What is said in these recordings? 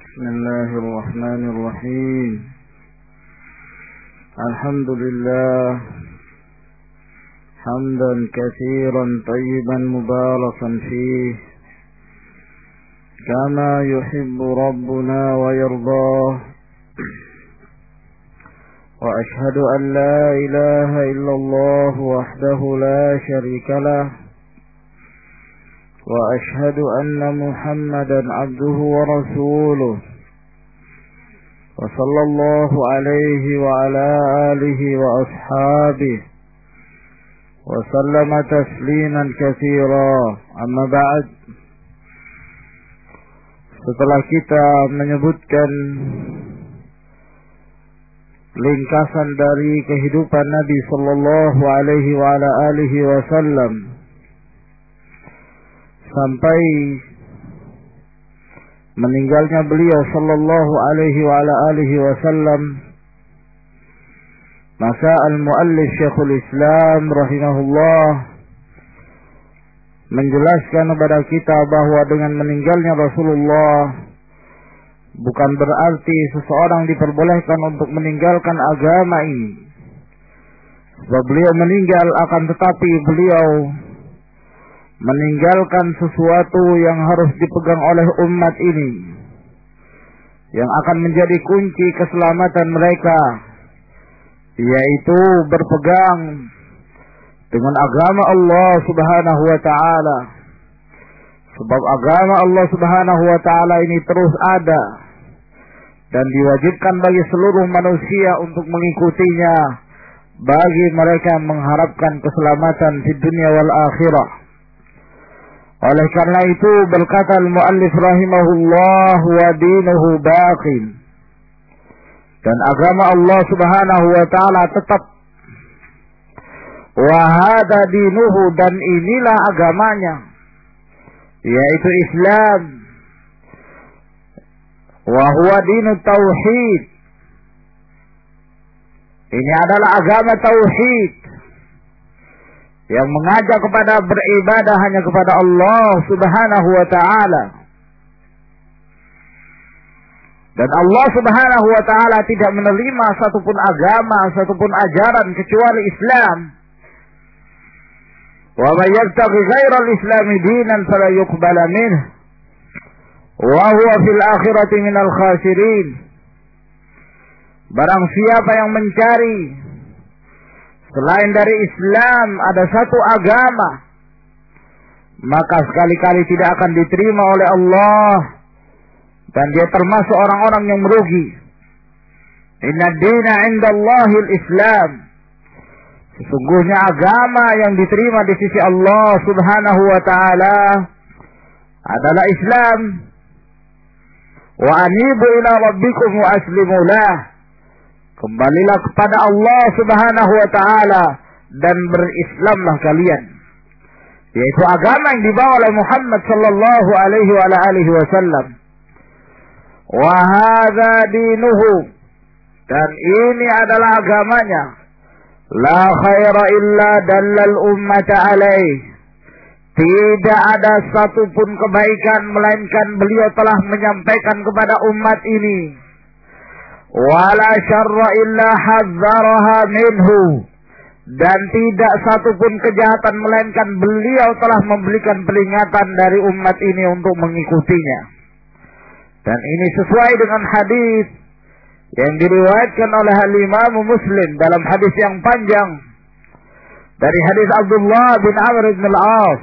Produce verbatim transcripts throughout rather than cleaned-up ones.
بسم الله الرحمن الرحيم. الحمد لله حمدا كثيرا طيبا مباركا فيه كما يحب ربنا ويرضاه. وأشهد أن لا إله إلا الله وحده لا شريك له، وأشهد أن محمدا عبده ورسوله، وصلى الله عليه وعلى آله وأصحابه وسلم تسليما كثيرا. أما بعد, setelah kita menyebutkan ringkasan dari kehidupan Nabi sallallahu alaihi wa ala alihi wasallam sampai meninggalnya beliau sallallahu alaihi wa ala alihi wasallam, maka al-muallif Syekhul Islam rahimahullah menjelaskan kepada kita bahwa dengan meninggalnya Rasulullah bukan berarti seseorang diperbolehkan untuk meninggalkan agama ini. Sebab beliau meninggal, akan tetapi beliau meninggalkan sesuatu yang harus dipegang oleh umat ini, yang akan menjadi kunci keselamatan mereka, yaitu berpegang dengan agama Allah subhanahu wa ta'ala. Sebab agama Allah subhanahu wa ta'ala ini terus ada dan diwajibkan bagi seluruh manusia untuk mengikutinya, bagi mereka mengharapkan keselamatan di dunia wal akhirah. Oleh karena itu berkata al-muallif rahimahullah, wa dinuhu baqin, dan agama Allah subhanahu wa ta'ala tetap. Wa hada dinuhu, dan inilah agamanya, yaitu Islam. Wa huwa dinu tauhid, ini adalah agama tauhid yang mengajak kepada beribadah hanya kepada Allah subhanahu wa ta'ala. Dan Allah subhanahu wa ta'ala tidak menerima satupun agama, satupun ajaran kecuali Islam. Wa may yabtaghi ghayra al-islami dinan fala yuqbala minhu wa huwa fil akhirati minal khasirin. Barang siapa yang mencari selain dari Islam ada satu agama, maka sekali-kali tidak akan diterima oleh Allah, dan dia termasuk orang-orang yang merugi. Inna dina indallahil Islam, sesungguhnya agama yang diterima di sisi Allah subhanahu wa ta'ala adalah Islam. Wa anibu ila rabbikum wa aslimu lah, kembalilah kepada Allah subhanahu wa ta'ala dan berislamlah kalian, yaitu agama yang dibawa oleh Muhammad sallallahu alaihi wa alihi wasallam. Wa hadza dinuhu, dan ini adalah agamanya. La khaira illa dallal ummata alaih, tidak ada satupun kebaikan melainkan beliau telah menyampaikan kepada umat ini. Wala syarra illa hadzaraha minhu, dan tidak satupun kejahatan melainkan beliau telah memberikan peringatan dari umat ini untuk mengikutinya. Dan ini sesuai dengan hadis yang diriwayatkan oleh Imam Muslim dalam hadis yang panjang dari hadis Abdullah bin Amr bin al-As,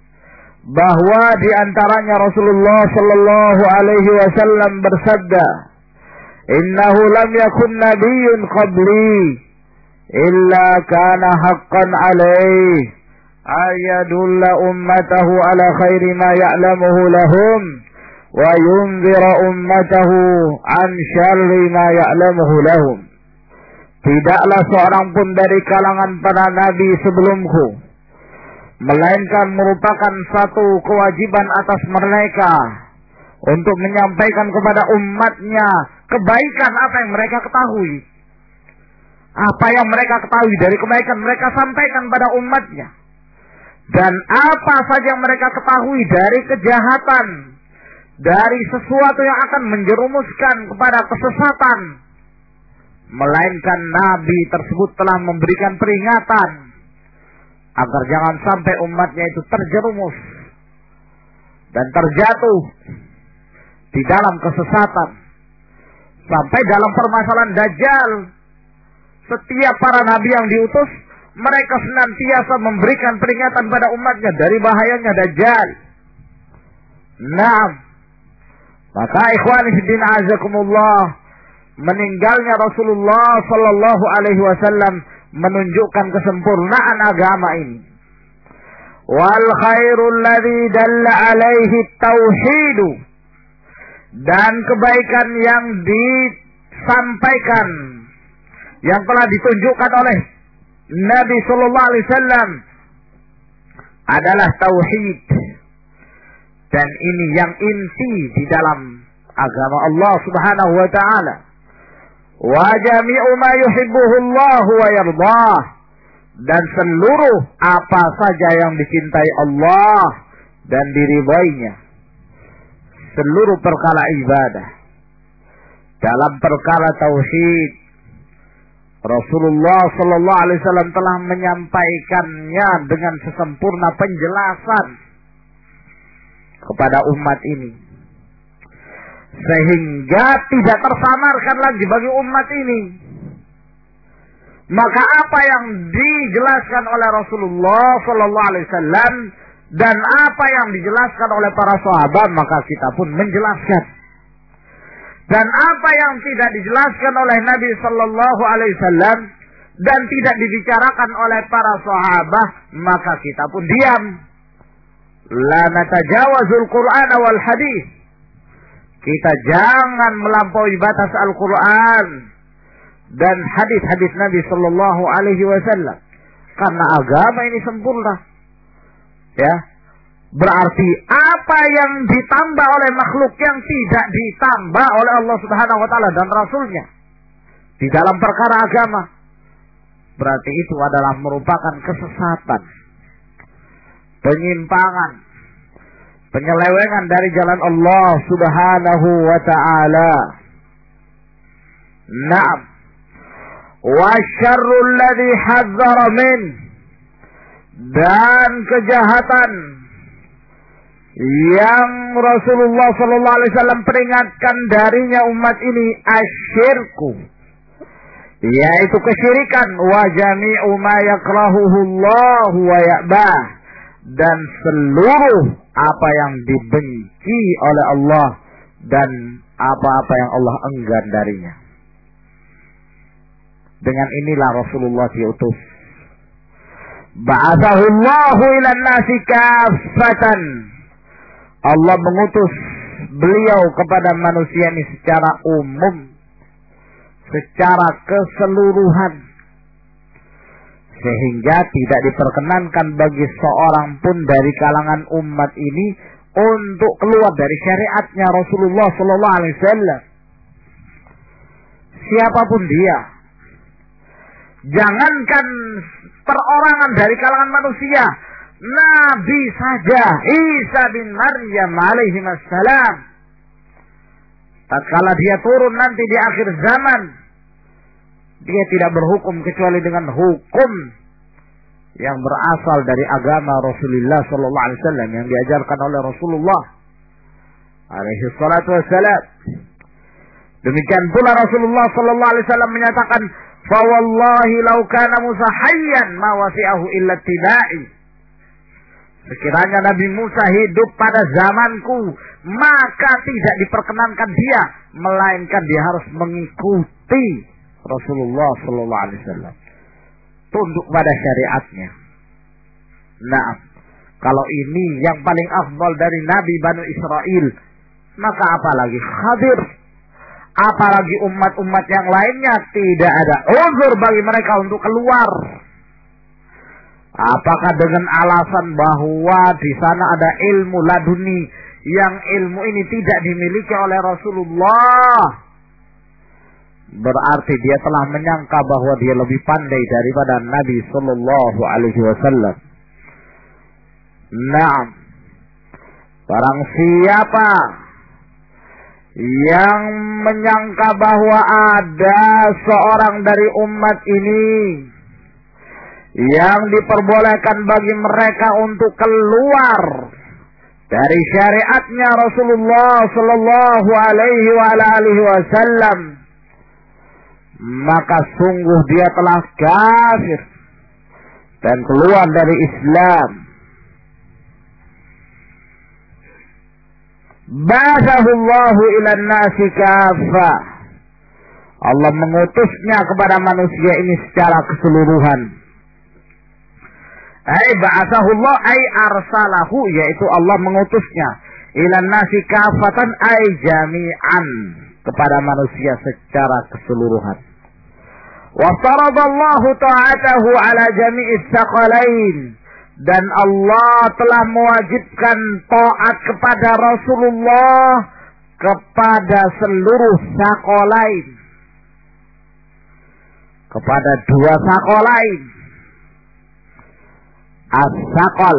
bahwa di antaranya Rasulullah sallallahu alaihi wasallam bersabda, innahu lam yakun nabiyyun qabli illa kana haqqan alaihi ayadulla ummatahu ala khairi ma ya'lamuhu lahum wa yunzira ummatahu an syarri ma ya'lamuhu lahum. Tidaklah seorang pun dari kalangan para nabi sebelumku, melainkan merupakan satu kewajiban atas mereka untuk menyampaikan kepada umatnya kebaikan apa yang mereka ketahui. Apa yang mereka ketahui dari kebaikan mereka sampaikan pada umatnya. Dan apa saja yang mereka ketahui dari kejahatan, dari sesuatu yang akan menjerumuskan kepada kesesatan, melainkan Nabi tersebut telah memberikan peringatan agar jangan sampai umatnya itu terjerumus dan terjatuh di dalam kesesatan. Sampai dalam permasalahan Dajjal, setiap para nabi yang diutus, mereka senantiasa memberikan peringatan pada umatnya dari bahayanya Dajjal. Nah, maka ikhwani fiddin azakumullah, meninggalnya Rasulullah sallallahu alaihi wasallam menunjukkan kesempurnaan agama ini. Wal khairul ladzi dalla alaihi tauhidu, dan kebaikan yang disampaikan, yang telah ditunjukkan oleh Nabi sallallahu alaihi wasallam adalah tauhid. Dan ini yang inti di dalam agama Allah Subhanahu wa taala. Wa jami'u ma yuhibbuhu Allah wa yardah, dan seluruh apa saja yang dicintai Allah dan diridainya, seluruh perkara ibadah. Dalam perkara tauhid, Rasulullah sallallahu alaihi wasallam telah menyampaikannya dengan sesempurna penjelasan kepada umat ini, sehingga tidak tersamarkan lagi bagi umat ini. Maka apa yang dijelaskan oleh Rasulullah sallallahu alaihi wasallam dan apa yang dijelaskan oleh para sahabat, maka kita pun menjelaskan. Dan apa yang tidak dijelaskan oleh Nabi sallallahu alaihi wasallam dan tidak dibicarakan oleh para sahabat, maka kita pun diam. La natajawazul Qur'an wal hadis. Kita jangan melampaui batas Al-Quran dan hadis-hadis Nabi sallallahu alaihi wasallam, karena agama ini sempurna. Ya, berarti apa yang ditambah oleh makhluk yang tidak ditambah oleh Allah Subhanahu wa taala dan Rasulnya di dalam perkara agama, berarti itu adalah merupakan kesesatan, penyimpangan, penyelewengan dari jalan Allah Subhanahu wa taala. Naam. Wa syarrul ladzi hadzara min, dan kejahatan yang Rasulullah sallallahu alaihi wasallam peringatkan darinya umat ini, asyirku, yaitu kesyirikan, wa jami'u ma yakrahuhu Allah wa ya'bah, dan seluruh apa yang dibenci oleh Allah dan apa-apa yang Allah enggan darinya. Dengan inilah Rasulullah diutus. Ba'athahu Allahu ilan nasi kaffatan. Allah mengutus beliau kepada manusia ini secara umum, secara keseluruhan, sehingga tidak diperkenankan bagi seorang pun dari kalangan umat ini untuk keluar dari syariatnya Rasulullah sallallahu alaihi wasallam. Siapapun dia, jangankan perorangan dari kalangan manusia, Nabi saja, Isa bin Maryam alaihi wassalam, tatkala dia turun nanti di akhir zaman, dia tidak berhukum kecuali dengan hukum yang berasal dari agama Rasulullah sallallahu alaihi wasallam, yang diajarkan oleh Rasulullah alaihi salatu wassalam. Demikian pula Rasulullah sallallahu alaihi wasallam menyatakan, "Fa wallahi law kana Musa hayyan ma wasi'ahu illa tibai." Sekiranya Nabi Musa hidup pada zamanku, maka tidak diperkenankan dia, melainkan dia harus mengikuti Rasulullah sallallahu alaihi wasallam, tunduk pada syariatnya. Nah, kalau ini yang paling afdal dari Nabi Bani Israel, maka apalagi Khadir, apalagi umat-umat yang lainnya, tidak ada uzur bagi mereka untuk keluar. Apakah dengan alasan bahwa di sana ada ilmu laduni yang ilmu ini tidak dimiliki oleh Rasulullah, berarti dia telah menyangka bahwa dia lebih pandai daripada Nabi sallallahu alaihi wasallam. Naam. Barang siapa yang menyangka bahwa ada seorang dari umat ini yang diperbolehkan bagi mereka untuk keluar dari syariatnya Rasulullah sallallahu alaihi wa alihi wasallam, maka sungguh dia telah kafir dan keluar dari Islam. Ba'athahullahu ilan nasi kafah. Allah mengutusnya kepada manusia ini secara keseluruhan. Ai ba'athahullah ai arsalahu, yaitu Allah mengutusnya ilan nasi kafatan ai jami'an, kepada manusia secara keseluruhan. Wa faradallahu ta'atahu ala jami'is tsaqalain, dan Allah telah mewajibkan taat kepada Rasulullah kepada seluruh tsaqalain, kepada dua tsaqalain. As-tsaqal,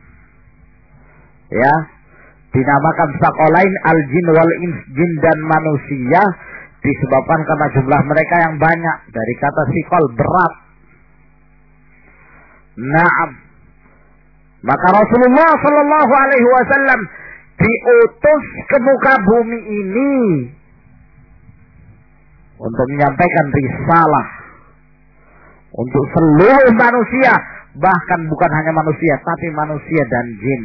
ya, dinamakan tsaqalain al-jin wal ins, jin dan manusia, disebabkan karena jumlah mereka yang banyak, dari kata sikol, berat. Naam. Maka Rasulullah sallallahu alaihi wasallam diutus ke muka bumi ini untuk menyampaikan risalah untuk seluruh manusia, bahkan bukan hanya manusia, tapi manusia dan jin.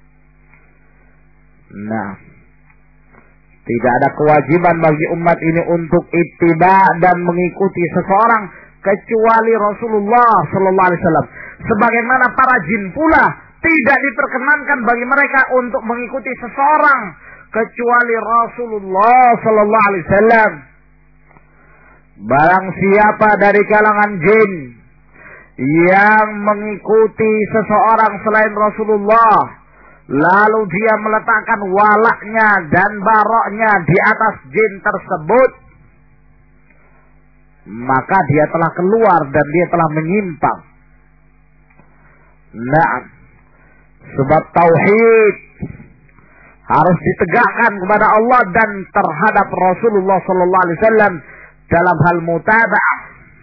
Nah, tidak ada kewajiban bagi umat ini untuk ittiba dan mengikuti seseorang kecuali Rasulullah sallallahu alaihi wasallam. Sebagaimana para jin pula tidak diperkenankan bagi mereka untuk mengikuti seseorang kecuali Rasulullah sallallahu alaihi wasallam. Barang siapa dari kalangan jin yang mengikuti seseorang selain Rasulullah, lalu dia meletakkan walaknya dan baroknya di atas jin tersebut, maka dia telah keluar dan dia telah menyimpang. Nah, sebab tauhid harus ditegakkan kepada Allah dan terhadap Rasulullah sallallahu alaihi wasallam dalam hal mutaba'ah.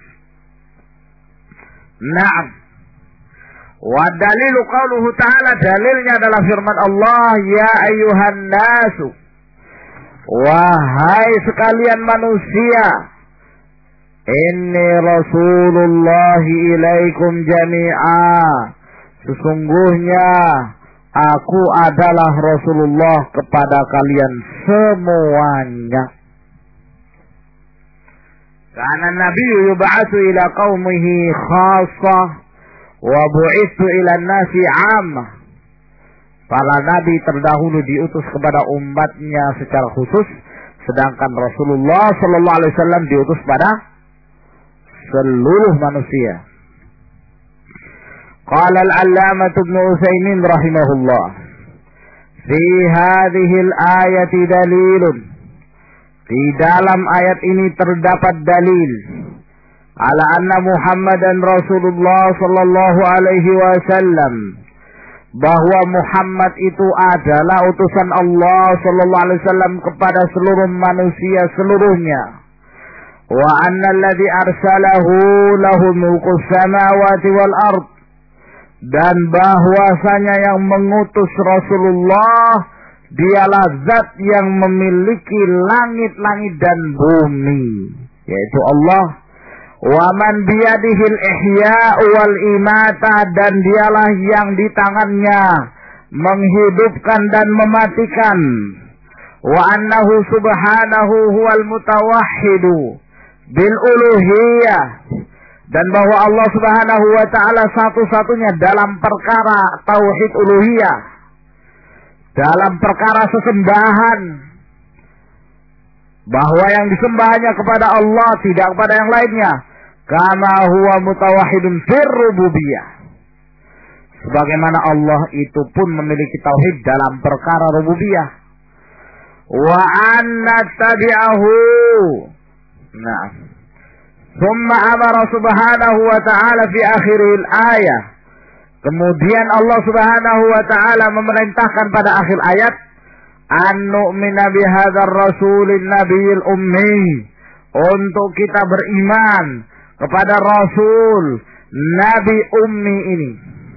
Naam. Wa dalilu qauluhu ta'ala, dalilnya adalah firman Allah, ya ayyuhan nasu, wahai sekalian manusia, inni rasulullahi ilaikum jami'a, sesungguhnya aku adalah Rasulullah kepada kalian semuanya. Karena Nabi yub'atsu ila qaumihi khassah wa bu'itsu ila nasi 'ammah. Para nabi terdahulu diutus kepada umatnya secara khusus, sedangkan Rasulullah sallallahu alaihi wasallam diutus pada seluruh manusia. Qala al-'allamah Ibnu Utsaimin rahimahullah, fi hadhihi al-ayati dalilun, di dalam ayat ini terdapat dalil ala anna Muhammadan Rasulullah sallallahu alaihi wasallam, bahwa Muhammad itu adalah utusan Allah sallallahu alaihi wasallam kepada seluruh manusia seluruhnya. Wa anna alladhi arsalahu lahu mulkus samawati wal ard, dan bahwasanya yang mengutus Rasulullah dialah zat yang memiliki langit-langit dan bumi, yaitu Allah. Wa man biyadihil ihya' wal imata, dan dialah yang di tangannya menghidupkan dan mematikan. Wa annahu subhanahu huwal mutawahhidu bil uluhiyah, dan bahwa Allah Subhanahu wa taala satu-satunya dalam perkara tauhid uluhiyah, dalam perkara sesembahan, bahwa yang disembahnya kepada Allah, tidak kepada yang lainnya. Kama huwa mutawahhidun fir rububiyah, sebagaimana Allah itu pun memiliki tauhid dalam perkara rububiyah. Wa anna tabi'ahu, nah, thumma amara subhanahu wa ta'ala fi akhiril ayah, kemudian Allah Subhanahu wa ta'ala memerintahkan pada akhir ayat, an nu'mina bihadzal rasulin nabiyil ummi, untuk kita beriman kepada Rasul Nabi Ummi ini.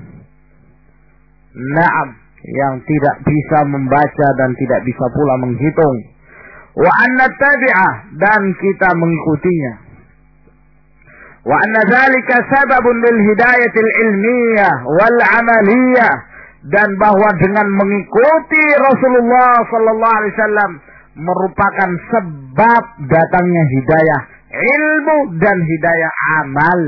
Naam, yang tidak bisa membaca dan tidak bisa pula menghitung. Wa anna tabi'ah, dan kita mengikutinya. Wa anna dzalika sababun lil hidayatil ilmiyah wal amaliyah, dan bahwa dengan mengikuti Rasulullah sallallahu alaihi wasallam merupakan sebab datangnya hidayah ilmu dan hidayah amal.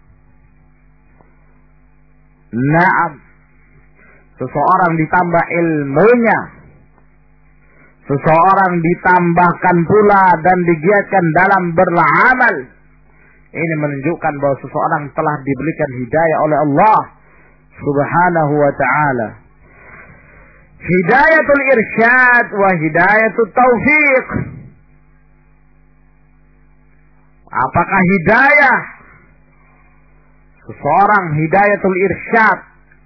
Naam, seseorang ditambah ilmunya, seseorang ditambahkan pula dan digiatkan dalam beramal. Ini menunjukkan bahwa seseorang telah diberikan hidayah oleh Allah Subhanahu wa ta'ala. Hidayatul irsyad wa hidayatul taufiq. Apakah hidayah seseorang hidayatul irsyad,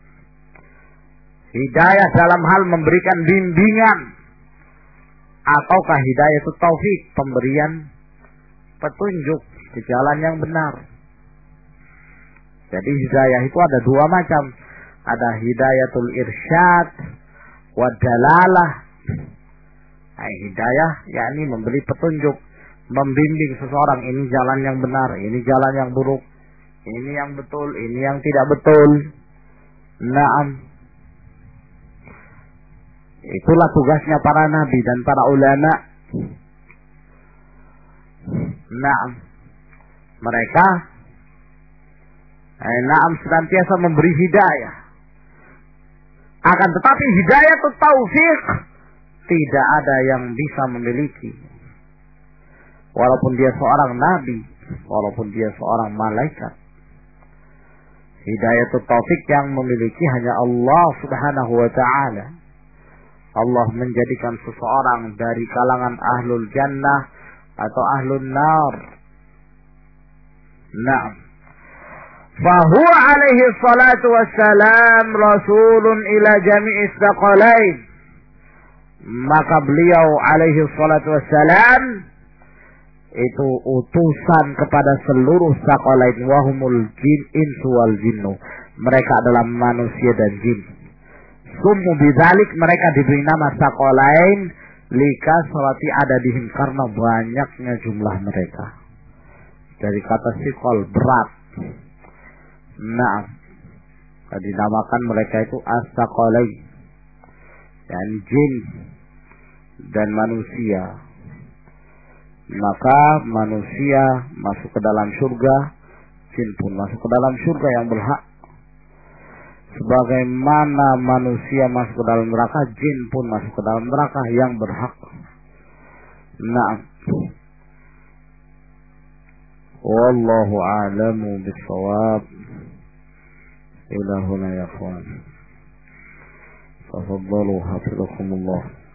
hidayah dalam hal memberikan bimbingan, ataukah hidayatul taufik, pemberian petunjuk ke jalan yang benar? Jadi hidayah itu ada dua macam, ada hidayatul irsyad wa dalalah. Nah, hidayah yakni memberi petunjuk, membimbing seseorang, ini jalan yang benar, ini jalan yang buruk, ini yang betul, ini yang tidak betul. Naam, itulah tugasnya para nabi dan para ulama. Naam, mereka eh, naam senantiasa memberi hidayah. Akan tetapi hidayah atau taufik tidak ada yang bisa memiliki, walaupun dia seorang nabi, walaupun dia seorang malaikat. Hidayatul taufik yang memiliki hanya Allah Subhanahu wa ta'ala. Allah menjadikan seseorang dari kalangan ahlul jannah atau ahlul nar. Naam. Fahuwa alaihi salatu wassalam rasulun ila jami'is thaqalain. Maka beliau alaihi salatu wassalam itu utusan kepada seluruh thaqalain, wahumul jin insu wal jinnu. Mereka adalah manusia dan jin. Summu bidzalik, mereka diberi nama thaqalain lika salati adadihim, karena banyaknya jumlah mereka. Dari kata siqal, berat. Nah, dinamakan mereka itu as-thaqalain, dan jin dan manusia. Maka manusia masuk ke dalam surga, jin pun masuk ke dalam surga yang berhak. Sebagaimana manusia masuk ke dalam neraka, jin pun masuk ke dalam neraka yang berhak. Nah, wallahu a'lamu bis-shawab. Ila huna ya ikhwan. Tafaddalu hafizakumullah.